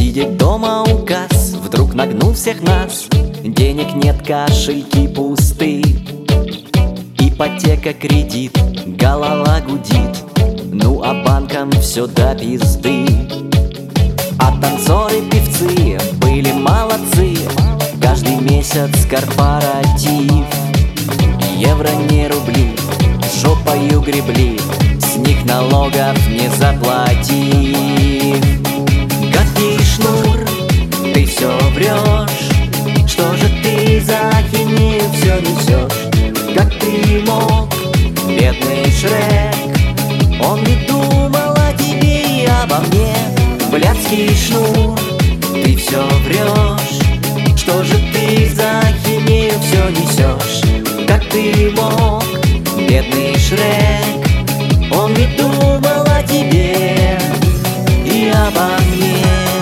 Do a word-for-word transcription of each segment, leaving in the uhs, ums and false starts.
Сидеть дома указ, вдруг нагнул всех нас. Денег нет, кошельки пусты. Ипотека, кредит, голова гудит. Ну а банкам все до пизды. А танцоры, певцы были молодцы. Каждый месяц корпоратив. Евро не рубли, жопою гребли. С них налогов не заплатив. Гадкий шнур, ты все врешь. Что же ты за ахинею все несешь? Как ты мог, бедный Шрек? Он ведь думал о тебе и обо мне. Блядский шнур, ты все врешь. Что же ты за ахинею все несешь? Как ты мог, бедный Шрек? Он ведь думал о тебе и обо мне.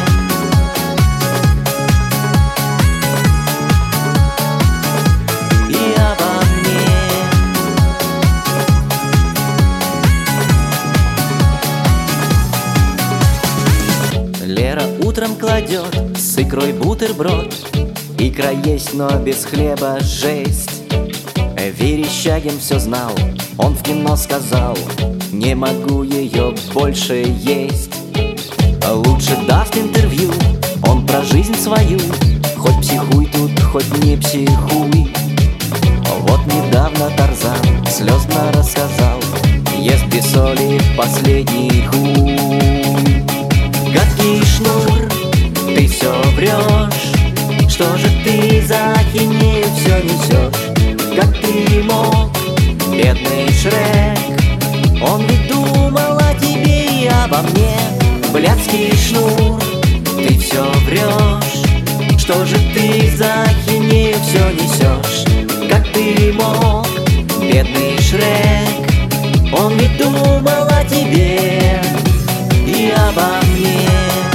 И обо мне. Лера утром кладет с икрой бутерброд. Икра есть, но без хлеба жесть. Верещагин все знал, он в кино сказал: не могу ее больше есть. Лучше даст интервью он про жизнь свою. Хоть психуй тут, хоть не психуй. Вот недавно Тарзан слезно рассказал: ест без соли последний хуй. Гадкий шнур, ты все врешь. Что же ты за ахинею все несешь? Как ты мог, бедный Шрек? Он ведь думал о тебе и обо мне. Блядский шнур, ты все врешь. Что же ты за ахинею все несешь? Как ты мог, бедный Шрек? Он ведь думал о тебе и обо мне.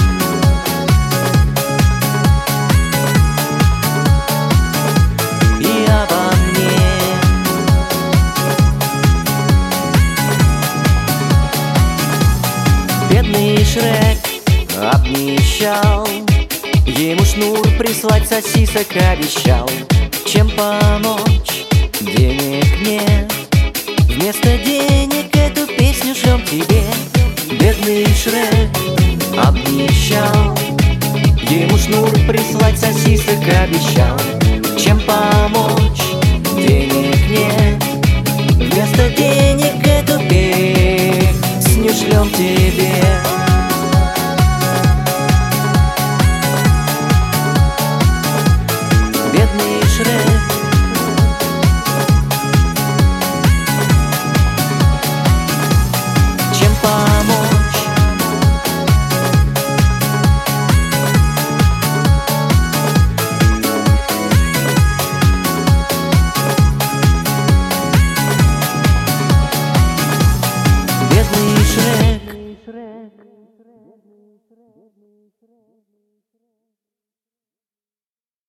Бедный Шрек обнищал. Ему шнур прислать сосисок обещал. Чем помочь? Денег нет. Вместо денег эту песню шлем тебе. Бедный Шрек обнищал. Ему шнур прислать сосисок обещал. Чем помочь? Денег нет. Вместо денег эту песню шлем тебе.